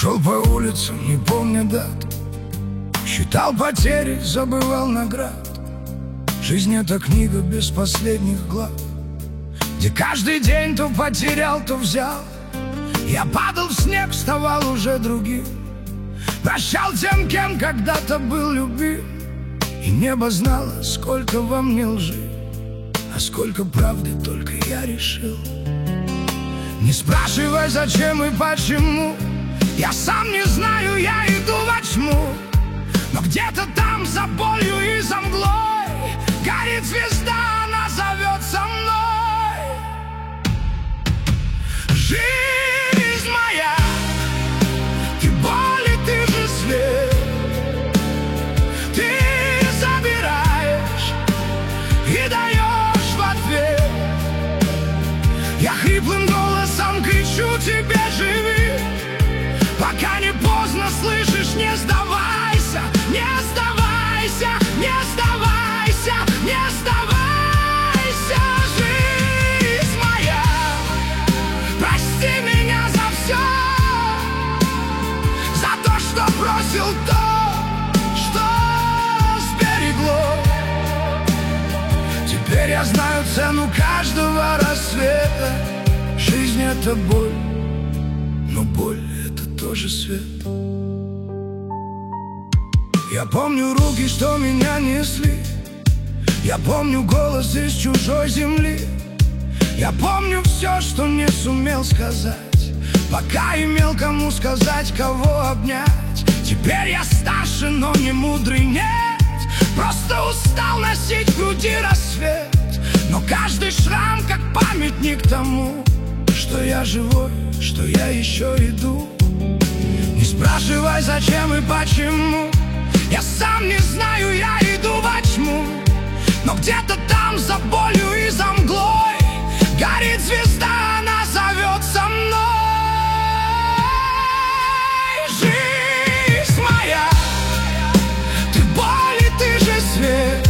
Шел по улицам, не помня дат, считал потери, забывал наград. Жизнь — это книга без последних глав, где каждый день то потерял, то взял. Я падал в снег, вставал уже другим, прощал тем, кем когда-то был любим. И небо знало, сколько во мне лжи, а сколько правды только я решил. Не спрашивай, зачем и почему, я сам не знаю, я иду во тьму. Но где-то там, за болью и за мглой, горит звезда, она зовет со мной. Жизнь моя, ты боль и ты же свет. Ты забираешь и даешь в ответ. Я хриплым голосом кричу тебе: живи, пока не поздно, слышишь, не сдавайся, не сдавайся, не сдавайся, не сдавайся. Жизнь моя, прости меня за все, за то, что бросил то, что сберегло. Теперь я знаю цену каждого рассвета. Жизнь — это боль, но боль — это тоже свет. Я помню руки, что меня несли, я помню голос из чужой земли. Я помню все, что не сумел сказать, пока имел кому сказать, кого обнять. Теперь я старше, но не мудрый, нет, просто устал носить в груди рассвет. Но каждый шрам как памятник тому, что я живой, что я еще иду. Не спрашивай, зачем и почему, я сам не знаю, я иду во тьму. Но где-то там, за болью и за мглой, горит звезда, она зовет со мной. Жизнь моя, ты боль и ты же свет.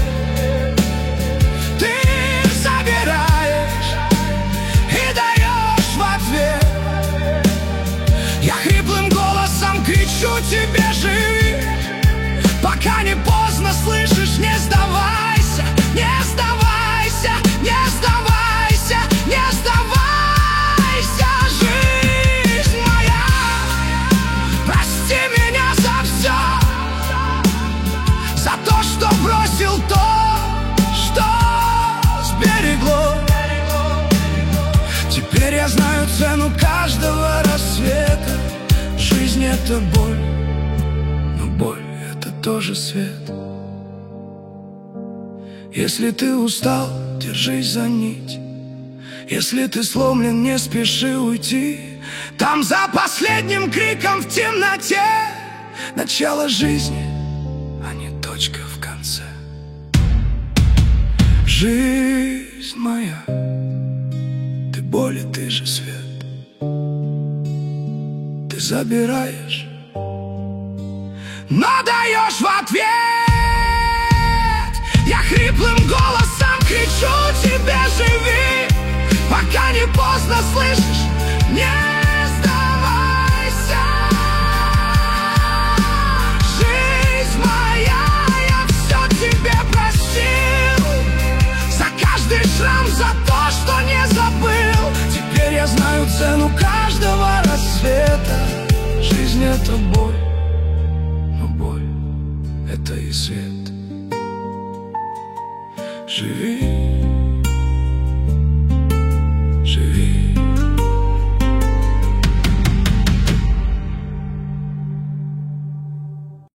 Ты забираешь и даешь в ответ. Я хриплым голосом кричу тебе: живи, пока не поздно, слышишь, не сдавайся, не сдавайся, не сдавайся, не сдавайся. Жизнь моя, прости меня за все, за то, что бросил то, что сберегло. Теперь я знаю цену каждого рассвета. Жизнь — это боль, но боль — это тоже свет. Если ты устал, держись за нить. Если ты сломлен, не спеши уйти. Там за последним криком в темноте начало жизни, а не точка в конце. Жизнь моя, ты боль и ты же свет. Ты забираешь, но даешь в ответ. Я хриплым голосом кричу тебе: живи, пока не поздно, слышишь, не сдавайся. Жизнь моя, я все тебе простил, за каждый шрам, за то, что не забыл. Теперь я знаю цену каждого рассвета. Жизнь — это боль, но боль — это и свет. Живи.